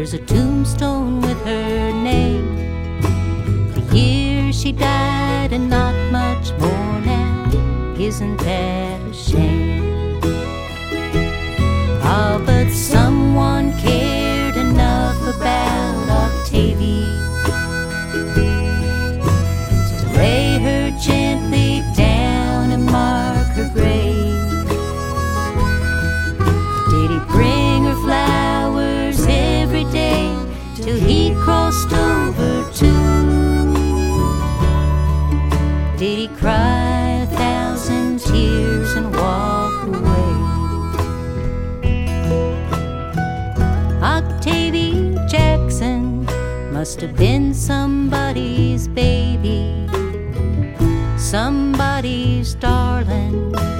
there's a tombstone with her name. The year she died and not much more now. Isn't that a shame? Ah, but someone cared enough about Octavie to lay her gently down and mark her grave. Did he bring her flowers every day till he crossed over too? Did he cry 1,000 tears and walk away? Octavie Jackson must have been somebody's baby, somebody's darling,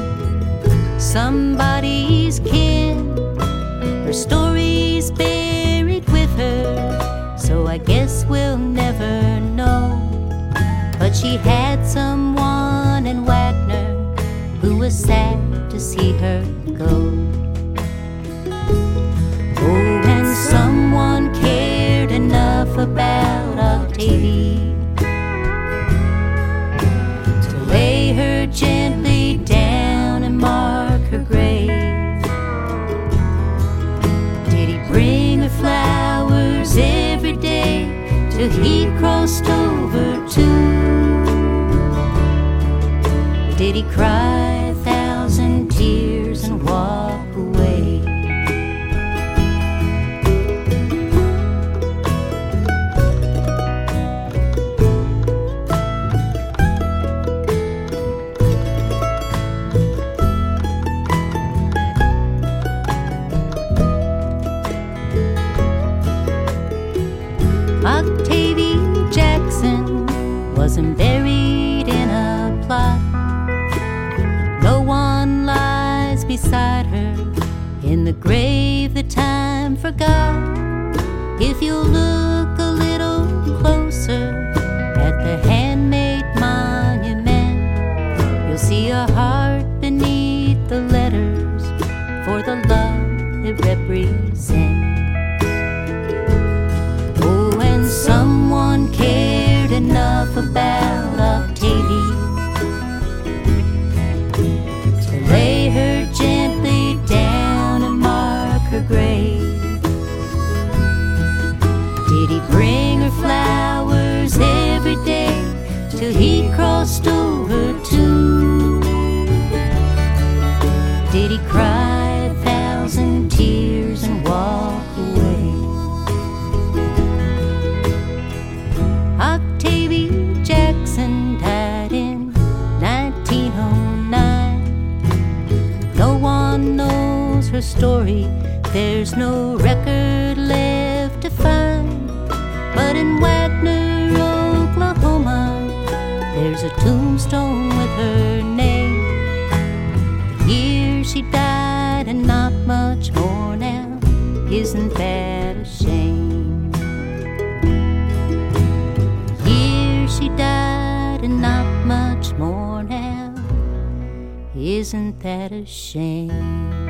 somebody's kin. Her story's buried with her, so I guess we'll never know. But she had someone in Wagner who was sad to see her go. Oh, and someone cared enough about Octavie to lay her gently down and mark her grave. Did he bring her flowers every day till he crossed over too? Did he cry 1,000 tears and walk away? Octavie Jackson wasn't buried in a plot. No one lies beside her in the grave that time forgot. If you look a little closer at the handmade monument, you'll see a heart beneath the letters for the love it represents. Someone cared enough about Octavie to lay her gently down and mark her grave. Did he bring her flowers every day till he crossed over too? Did he cry 1,000 tears and walk away? Octavie Jackson died in 1909. No one knows her story, there's no record left to find. But in Wagner, Oklahoma, there's a tombstone with her name. The year she died and not much more now. Isn't that a shame? She died and not much more now. Isn't that a shame?